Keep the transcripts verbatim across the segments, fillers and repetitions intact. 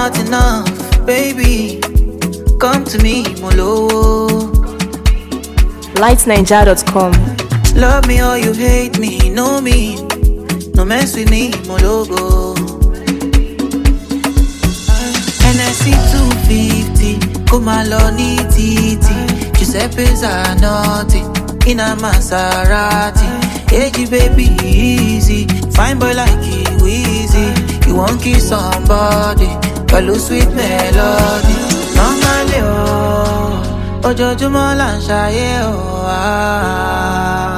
not enough, baby. Come to me, molo. light ninja dot com. Love me or you hate me, know me. No mess with me, mologo. N S C two fifty, come along, titi. Giuseppe Zanotti, in a Maserati. Hey, baby, easy. Fine boy like you, easy. You won't kiss somebody, follow sweet melody. Normally, oh, ojoojúmọ́ là ń ṣayé, oh, ah.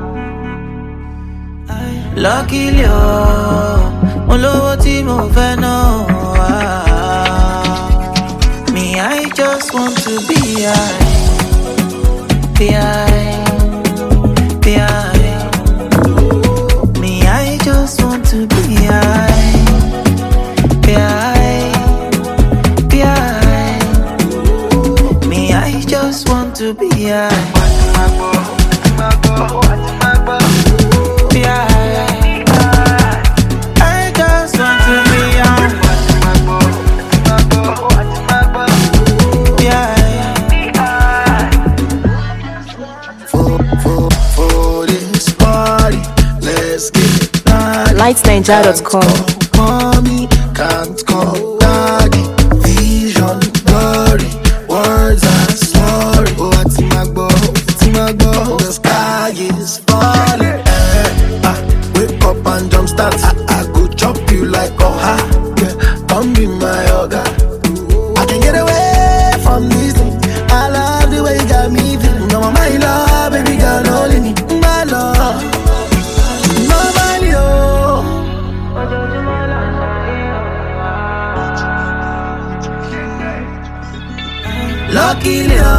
Luckily, oh, mo lówó tí mo fẹ́ ná, oh, ah. Me, I just want to be high, be high, be high. Me, I just want to be high, be high, be high. Me, I just want to be high, be high. light ninja dot com. Mommy can't call daddy. Vision blurry, words are sorry. Oh, what's my goal? What's my goal? The sky is falling. Eh, ah, wake up and jump start. I, I go chop you like a ha. Yeah, come be my yoga. I can get away from this thing. I love the way you got me feeling. No, my love, baby girl, only me, my love. Luckily, oh,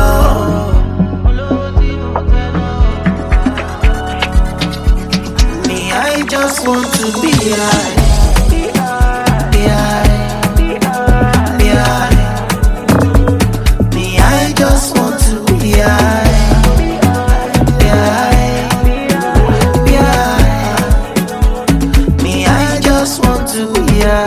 me, I just want to be high, be high, be high. Me, I just want to be high, be high, be high. Me, I just want to be high.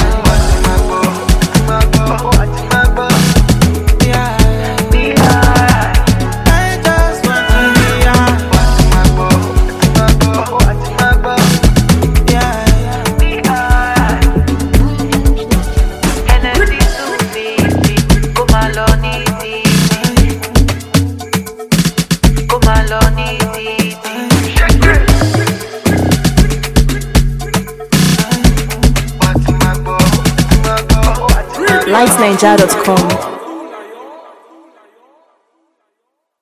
light ninja dot com.